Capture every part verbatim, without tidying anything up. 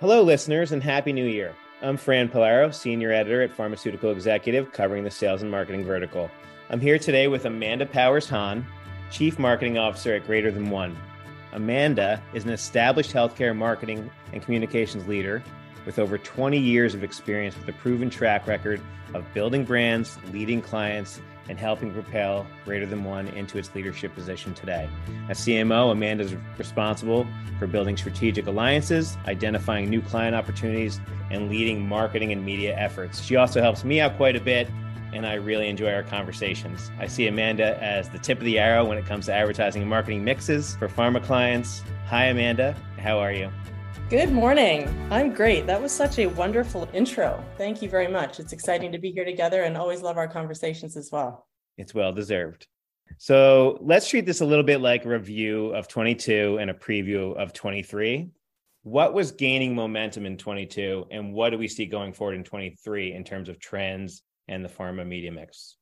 Hello, listeners, and Happy New Year. I'm Fran Polaro, Senior Editor at Pharmaceutical Executive, covering the sales and marketing vertical. I'm here today with Amanda Powers-Hahn, Chief Marketing Officer at Greater Than One. Amanda is an established healthcare marketing and communications leader with over twenty years of experience with a proven track record of building brands, leading clients, and helping propel Greater Than One into its leadership position today. As C M O, Amanda is responsible for building strategic alliances, identifying new client opportunities, and leading marketing and media efforts. She also helps me out quite a bit, and I really enjoy our conversations. I see Amanda as the tip of the arrow when it comes to advertising and marketing mixes for pharma clients. Hi, Amanda. How are you? Good morning. I'm great. That was such a wonderful intro. Thank you very much. It's exciting to be here together and always love our conversations as well. It's well deserved. So let's treat this a little bit like a review of twenty-two and a preview of twenty-three. What was gaining momentum in twenty-two and what do we see going forward in twenty-three in terms of trends and the pharma media mix?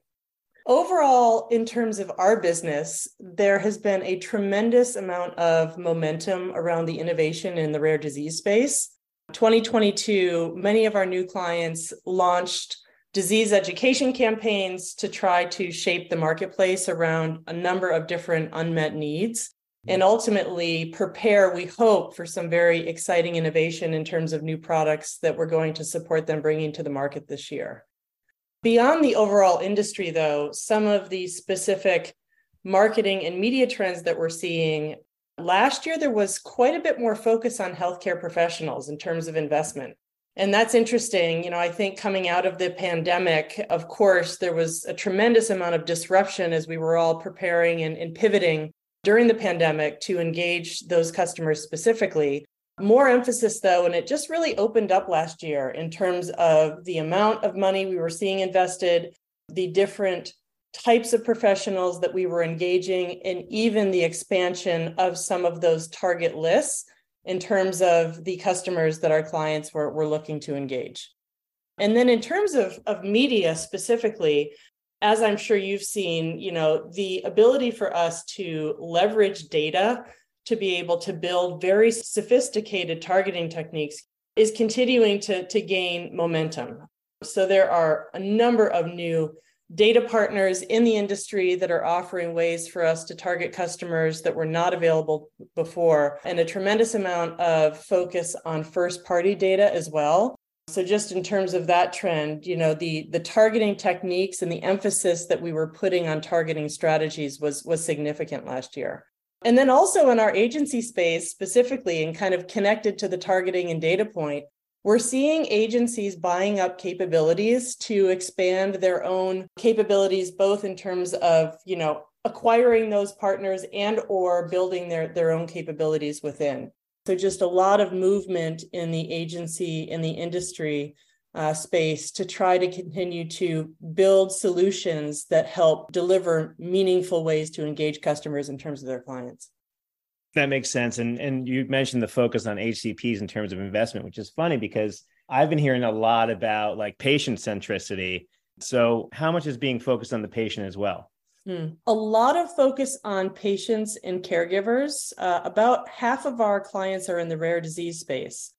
Overall, in terms of our business, there has been a tremendous amount of momentum around the innovation in the rare disease space. twenty twenty-two, many of our new clients launched disease education campaigns to try to shape the marketplace around a number of different unmet needs and ultimately prepare, we hope, for some very exciting innovation in terms of new products that we're going to support them bringing to the market this year. Beyond the overall industry, though, some of the specific marketing and media trends that we're seeing, last year there was quite a bit more focus on healthcare professionals in terms of investment. And that's interesting. You know, I think coming out of the pandemic, of course, there was a tremendous amount of disruption as we were all preparing and, and pivoting during the pandemic to engage those customers specifically. More emphasis, though, and it just really opened up last year in terms of the amount of money we were seeing invested, the different types of professionals that we were engaging, and even the expansion of some of those target lists in terms of the customers that our clients were, were looking to engage. And then in terms of, of media specifically, as I'm sure you've seen, you know, the ability for us to leverage data to be able to build very sophisticated targeting techniques is continuing to, to gain momentum. So there are a number of new data partners in the industry that are offering ways for us to target customers that were not available before, and a tremendous amount of focus on first-party data as well. So just in terms of that trend, you know, the, the targeting techniques and the emphasis that we were putting on targeting strategies was, was significant last year. And then also in our agency space specifically, and kind of connected to the targeting and data point, we're seeing agencies buying up capabilities to expand their own capabilities, both in terms of, you know, acquiring those partners and or building their, their own capabilities within. So just a lot of movement in the agency, in the industry uh, space to try to continue to build solutions that help deliver meaningful ways to engage customers in terms of their clients. That makes sense. And, and you mentioned the focus on H C Ps in terms of investment, which is funny because I've been hearing a lot about like patient centricity. So how much is being focused on the patient as well? Hmm. A lot of focus on patients and caregivers. Uh, about half of our clients are in the rare disease space.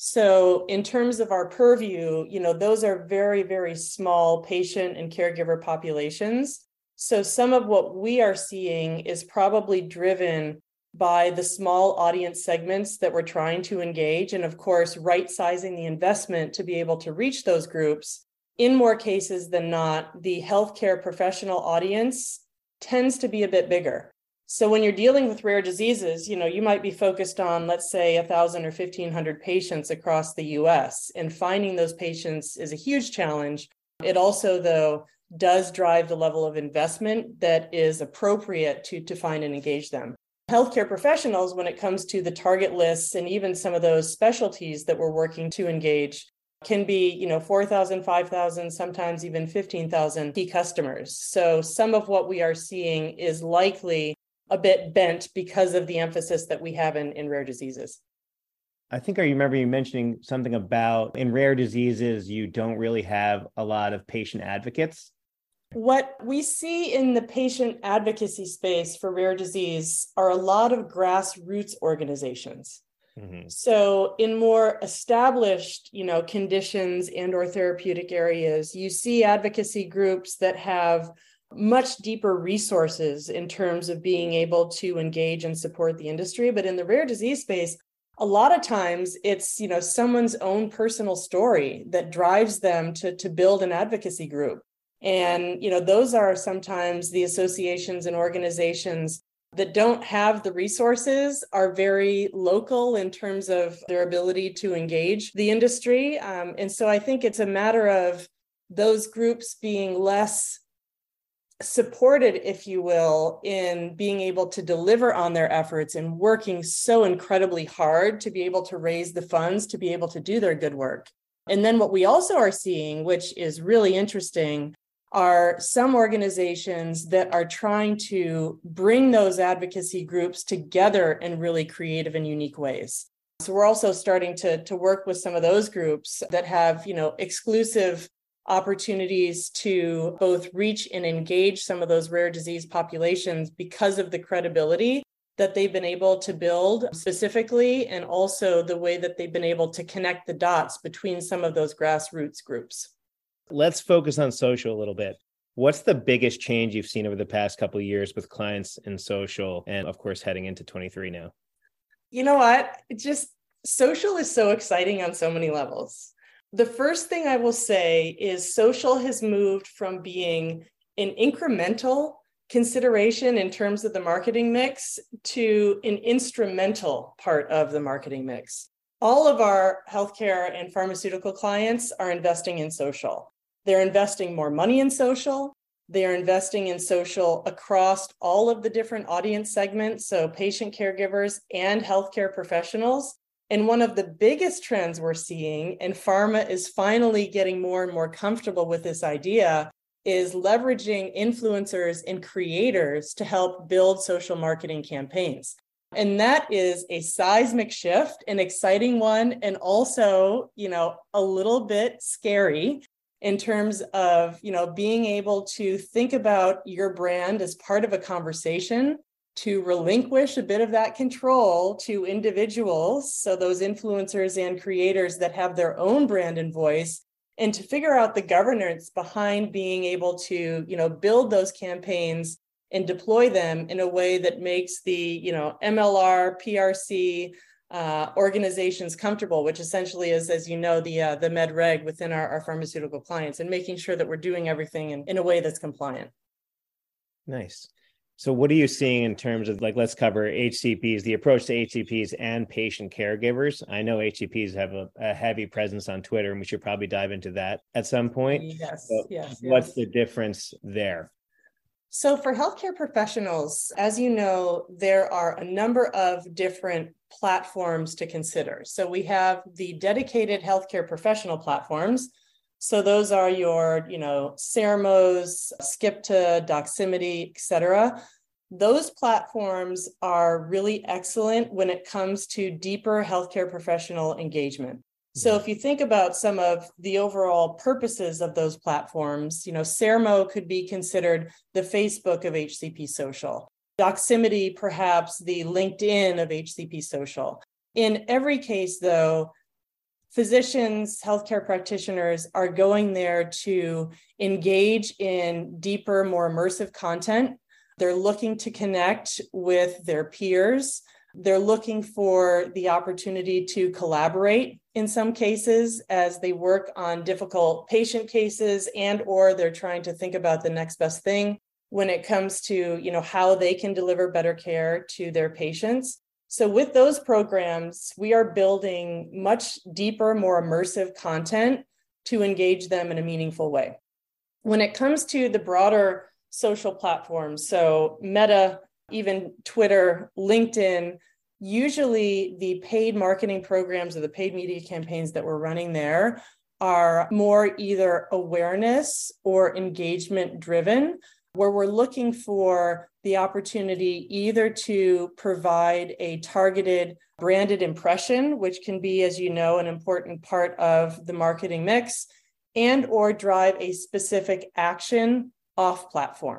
So in terms of our purview, you know, those are very, very small patient and caregiver populations. So some of what we are seeing is probably driven by the small audience segments that we're trying to engage. And of course, right-sizing the investment to be able to reach those groups. In more cases than not, the healthcare professional audience tends to be a bit bigger. So when you're dealing with rare diseases, you know, you might be focused on, let's say, one thousand or fifteen hundred patients across the U S, and finding those patients is a huge challenge. It also, though, does drive the level of investment that is appropriate to, to find and engage them. Healthcare professionals, when it comes to the target lists and even some of those specialties that we're working to engage, can be, you know, four thousand, five thousand, sometimes even fifteen thousand key customers. So some of what we are seeing is likely a bit bent because of the emphasis that we have in, in rare diseases. I think I remember you mentioning something about in rare diseases, you don't really have a lot of patient advocates. What we see in the patient advocacy space for rare disease are a lot of grassroots organizations. Mm-hmm. So in more established, you know, conditions and or therapeutic areas, you see advocacy groups that have much deeper resources in terms of being able to engage and support the industry. But in the rare disease space, a lot of times it's, you know, someone's own personal story that drives them to, to build an advocacy group. And, you know, those are sometimes the associations and organizations that don't have the resources, are very local in terms of their ability to engage the industry. Um, and so I think it's a matter of those groups being less supported, if you will, in being able to deliver on their efforts and working so incredibly hard to be able to raise the funds to be able to do their good work. And then what we also are seeing, which is really interesting, are some organizations that are trying to bring those advocacy groups together in really creative and unique ways. So we're also starting to, to work with some of those groups that have, you know, exclusive opportunities to both reach and engage some of those rare disease populations because of the credibility that they've been able to build specifically, and also the way that they've been able to connect the dots between some of those grassroots groups. Let's focus on social a little bit. What's the biggest change you've seen over the past couple of years with clients in social, and of course, heading into twenty-three now? You know what? It just social is so exciting on so many levels. The first thing I will say is social has moved from being an incremental consideration in terms of the marketing mix to an instrumental part of the marketing mix. All of our healthcare and pharmaceutical clients are investing in social. They're investing more money in social. They are investing in social across all of the different audience segments, so patient caregivers and healthcare professionals. And one of the biggest trends we're seeing, and pharma is finally getting more and more comfortable with this idea, is leveraging influencers and creators to help build social marketing campaigns. And that is a seismic shift, an exciting one, and also, you know, a little bit scary in terms of, you know, being able to think about your brand as part of a conversation, to relinquish a bit of that control to individuals, so those influencers and creators that have their own brand and voice, and to figure out the governance behind being able to, you know, build those campaigns and deploy them in a way that makes the, you know, M L R, P R C uh, organizations comfortable, which essentially is, as you know, the uh, the med reg within our, our pharmaceutical clients, and making sure that we're doing everything in, in a way that's compliant. Nice. So what are you seeing in terms of, like, let's cover H C Ps, the approach to H C Ps and patient caregivers? I know H C Ps have a, a heavy presence on Twitter, and we should probably dive into that at some point. Yes, so yes. What's yes. the difference there? So for healthcare professionals, as you know, there are a number of different platforms to consider. So we have the dedicated healthcare professional platforms. So those are your, you know, Ceramos, Skipta, Doximity, et cetera. Those platforms are really excellent when it comes to deeper healthcare professional engagement. So if you think about some of the overall purposes of those platforms, you know, Ceramo could be considered the Facebook of H C P social. Doximity, perhaps the LinkedIn of H C P social. In every case, though, physicians, healthcare practitioners are going there to engage in deeper, more immersive content. They're looking to connect with their peers. They're looking for the opportunity to collaborate in some cases as they work on difficult patient cases, and or they're trying to think about the next best thing when it comes to, you know, how they can deliver better care to their patients. So with those programs, we are building much deeper, more immersive content to engage them in a meaningful way. When it comes to the broader social platforms, so Meta, even Twitter, LinkedIn, usually the paid marketing programs or the paid media campaigns that we're running there are more either awareness or engagement driven, where we're looking for the opportunity either to provide a targeted branded impression, which can be, as you know, an important part of the marketing mix, and or drive a specific action off platform.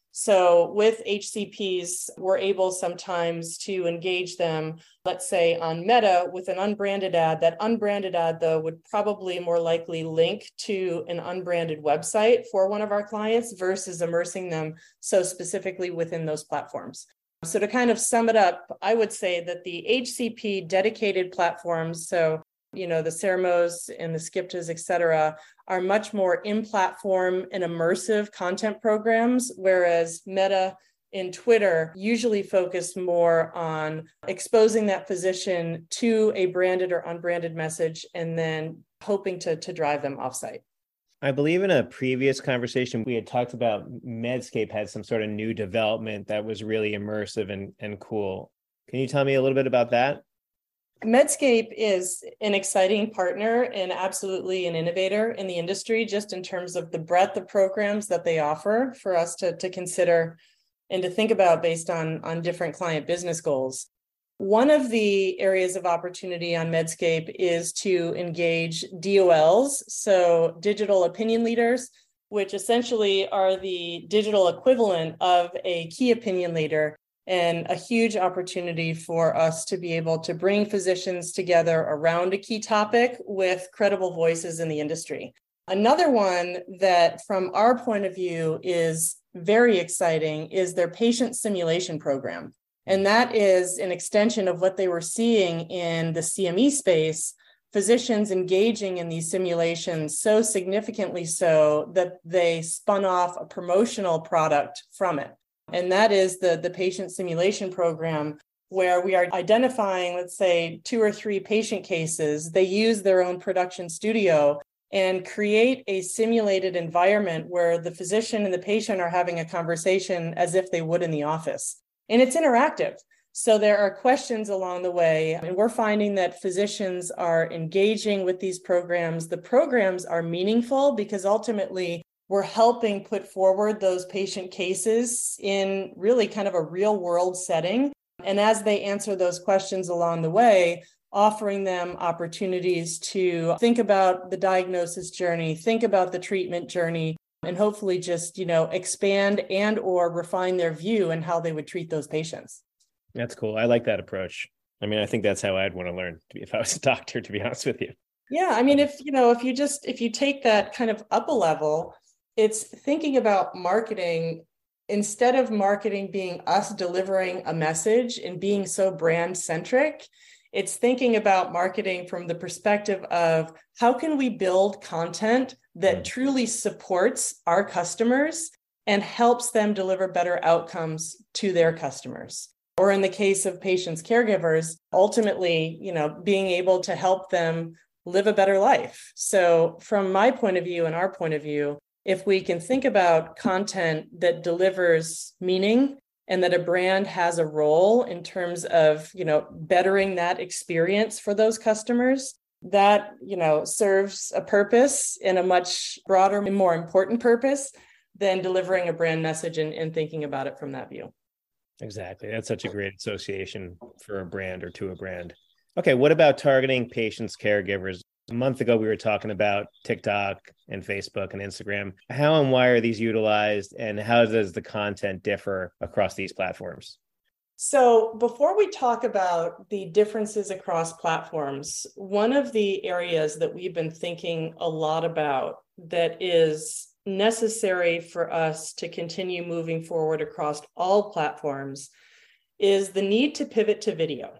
So with H C Ps, we're able sometimes to engage them, let's say on Meta with an unbranded ad. That unbranded ad, though, would probably more likely link to an unbranded website for one of our clients versus immersing them so specifically within those platforms. So to kind of sum it up, I would say that the H C P dedicated platforms, so you know, the Sermos and the Skiptas, et cetera, are much more in-platform and immersive content programs, whereas Meta and Twitter usually focus more on exposing that physician to a branded or unbranded message and then hoping to, to drive them offsite. I believe in a previous conversation, we had talked about Medscape had some sort of new development that was really immersive and, and cool. Can you tell me a little bit about that? Medscape is an exciting partner and absolutely an innovator in the industry, just in terms of the breadth of programs that they offer for us to, to consider and to think about based on, on different client business goals. One of the areas of opportunity on Medscape is to engage D O Ls, so digital opinion leaders, which essentially are the digital equivalent of a key opinion leader, and a huge opportunity for us to be able to bring physicians together around a key topic with credible voices in the industry. Another one that, from our point of view, is very exciting is their patient simulation program. And that is an extension of what they were seeing in the C M E space, physicians engaging in these simulations so significantly so that they spun off a promotional product from it. And that is the, the patient simulation program, where we are identifying, let's say, two or three patient cases. They use their own production studio and create a simulated environment where the physician and the patient are having a conversation as if they would in the office. And it's interactive. So there are questions along the way. And we're finding that physicians are engaging with these programs. The programs are meaningful because ultimately, we're helping put forward those patient cases in really kind of a real world setting. And as they answer those questions along the way, offering them opportunities to think about the diagnosis journey, think about the treatment journey, and hopefully just, you know, expand and or refine their view and how they would treat those patients. That's cool. I like that approach. I mean, I think that's how I'd want to learn if I was a doctor, to be honest with you. Yeah. I mean, if, you know, if you just, if you take that kind of up a level, it's thinking about marketing, instead of marketing being us delivering a message and being so brand centric, it's thinking about marketing from the perspective of how can we build content that truly supports our customers and helps them deliver better outcomes to their customers. Or in the case of patients, caregivers, ultimately, you know, being able to help them live a better life. So from my point of view and our point of view, if we can think about content that delivers meaning and that a brand has a role in terms of, you know, bettering that experience for those customers, that, you know, serves a purpose and a much broader and more important purpose than delivering a brand message and, and thinking about it from that view. Exactly. That's such a great association for a brand or to a brand. Okay. What about targeting patients, caregivers? A month ago, we were talking about TikTok and Facebook and Instagram. How and why are these utilized, and how does the content differ across these platforms? So before we talk about the differences across platforms, one of the areas that we've been thinking a lot about that is necessary for us to continue moving forward across all platforms is the need to pivot to video.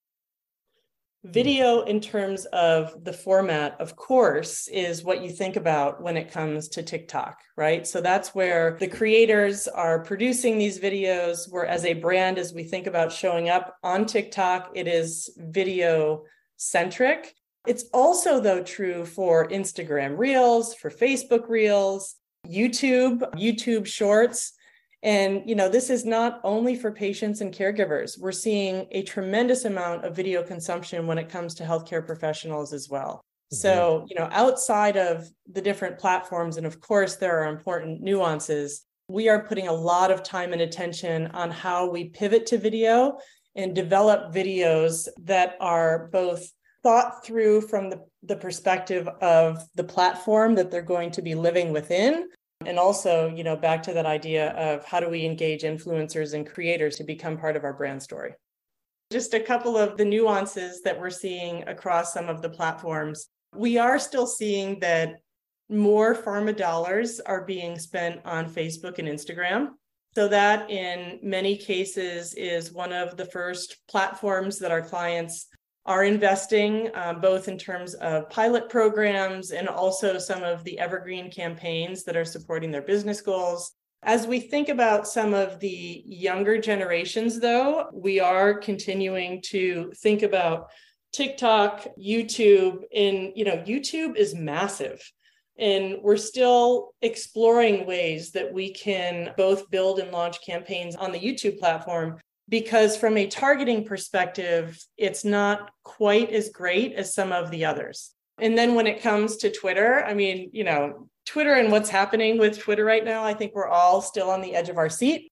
Video, in terms of the format, of course, is what you think about when it comes to TikTok, right? So that's where the creators are producing these videos, where as a brand, as we think about showing up on TikTok, it is video centric. It's also, though, true for Instagram Reels, for Facebook Reels, YouTube, YouTube Shorts. And, you know, this is not only for patients and caregivers. We're seeing a tremendous amount of video consumption when it comes to healthcare professionals as well. Mm-hmm. So, you know, outside of the different platforms, and of course, there are important nuances, we are putting a lot of time and attention on how we pivot to video and develop videos that are both thought through from the, the perspective of the platform that they're going to be living within, And also, you know, back to that idea of how do we engage influencers and creators to become part of our brand story. Just a couple of the nuances that we're seeing across some of the platforms. We are still seeing that more pharma dollars are being spent on Facebook and Instagram. So that in many cases is one of the first platforms that our clients are investing, um, both in terms of pilot programs and also some of the evergreen campaigns that are supporting their business goals. As we think about some of the younger generations, though, we are continuing to think about TikTok, YouTube, and, you know, YouTube is massive. And we're still exploring ways that we can both build and launch campaigns on the YouTube platform, because from a targeting perspective, it's not quite as great as some of the others. And then when it comes to Twitter, I mean, you know, Twitter and what's happening with Twitter right now, I think we're all still on the edge of our seat.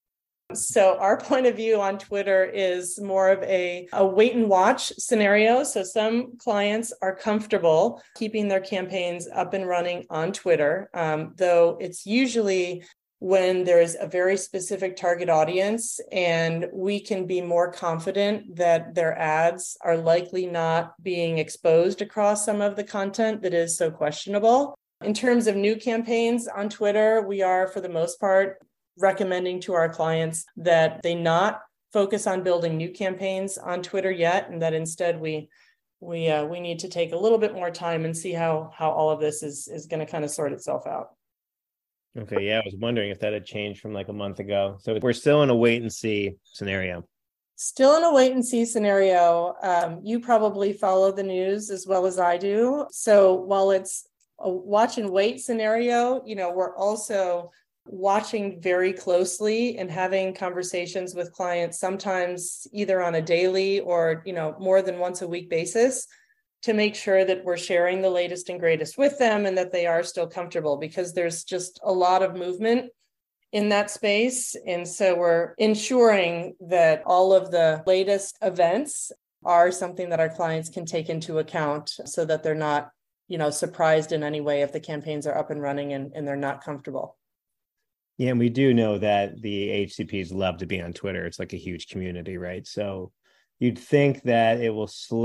So our point of view on Twitter is more of a, a wait and watch scenario. So some clients are comfortable keeping their campaigns up and running on Twitter, um, though it's usually when there's a very specific target audience and we can be more confident that their ads are likely not being exposed across some of the content that is so questionable. In terms of new campaigns on Twitter, we are, for the most part, recommending to our clients that they not focus on building new campaigns on Twitter yet, and that instead we we uh, we need to take a little bit more time and see how how all of this is is going to kind of sort itself out. Okay, yeah, I was wondering if that had changed from like a month ago. So we're still in a wait and see scenario. Still in a wait and see scenario. Um, you probably follow the news as well as I do. So while it's a watch and wait scenario, you know, we're also watching very closely and having conversations with clients, sometimes either on a daily or, you know, more than once a week basis, to make sure that we're sharing the latest and greatest with them and that they are still comfortable, because there's just a lot of movement in that space. And so we're ensuring that all of the latest events are something that our clients can take into account so that they're not, you know, surprised in any way if the campaigns are up and running and, and they're not comfortable. Yeah, and we do know that the H C Ps love to be on Twitter. It's like a huge community, right? So you'd think that it will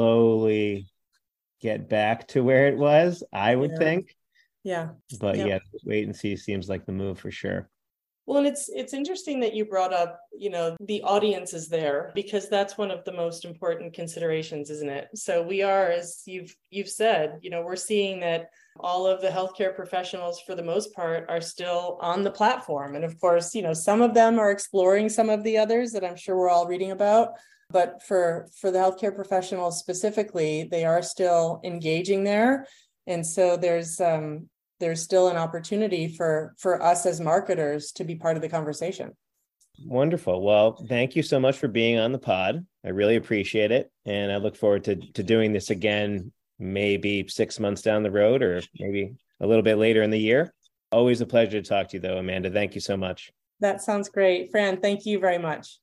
slowly get back to where it was, I would yeah. think. Yeah. But yeah. yeah, wait and see seems like the move for sure. Well, and it's it's interesting that you brought up, you know, the audience is there, because that's one of the most important considerations, isn't it? So we are, as you've you've said, you know, we're seeing that all of the healthcare professionals, for the most part, are still on the platform. And of course, you know, some of them are exploring some of the others that I'm sure we're all reading about. But for, for the healthcare professionals specifically, they are still engaging there. And so there's um, there's still an opportunity for, for us as marketers to be part of the conversation. Wonderful. Well, thank you so much for being on the pod. I really appreciate it. And I look forward to, to doing this again, maybe six months down the road or maybe a little bit later in the year. Always a pleasure to talk to you, though, Amanda. Thank you so much. That sounds great. Fran, thank you very much.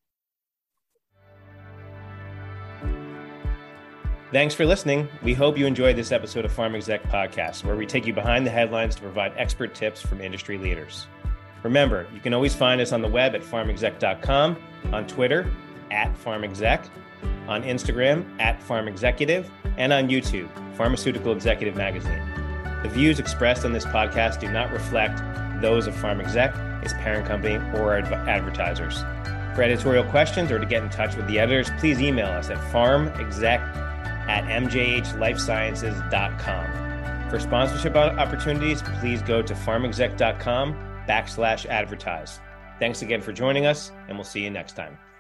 Thanks for listening. We hope you enjoyed this episode of Pharm Exec Podcast, where we take you behind the headlines to provide expert tips from industry leaders. Remember, you can always find us on the web at pharm exec dot com, on Twitter at PharmExec, on Instagram at PharmExecutive, and on YouTube, Pharmaceutical Executive Magazine. The views expressed on this podcast do not reflect those of PharmExec, its parent company, or adv- advertisers. For editorial questions or to get in touch with the editors, please email us at pharmexec at m j h life sciences dot com. For sponsorship opportunities, please go to pharmexec dot com backslash advertise. Thanks again for joining us, and we'll see you next time.